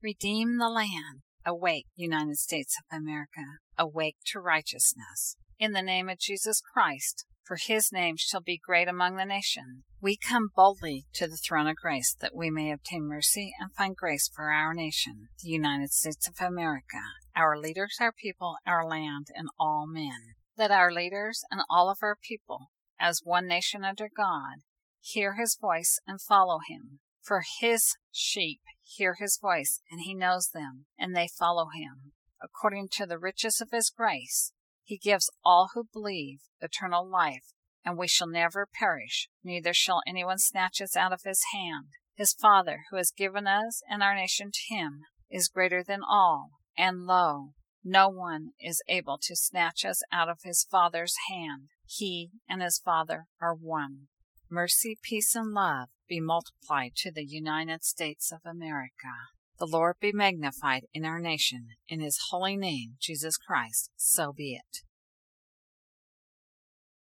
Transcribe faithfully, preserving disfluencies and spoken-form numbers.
Redeem the land. Awake, United States of America. Awake to righteousness. In the name of Jesus Christ, for his name shall be great among the nations. We come boldly to the throne of grace, that we may obtain mercy and find grace for our nation, the United States of America, our leaders, our people, our land, and all men. Let our leaders and all of our people, as one nation under God, hear his voice and follow him. For his sheep hear his voice, and he knows them, and they follow him. According to the riches of his grace, he gives all who believe eternal life, and we shall never perish, neither shall anyone snatch us out of his hand. His Father, who has given us and our nation to him, is greater than all, and lo, no one is able to snatch us out of his Father's hand. He and his Father are one. Mercy, peace, and love be multiplied to the United States of America. The Lord be magnified in our nation. In his holy name, Jesus Christ, so be it.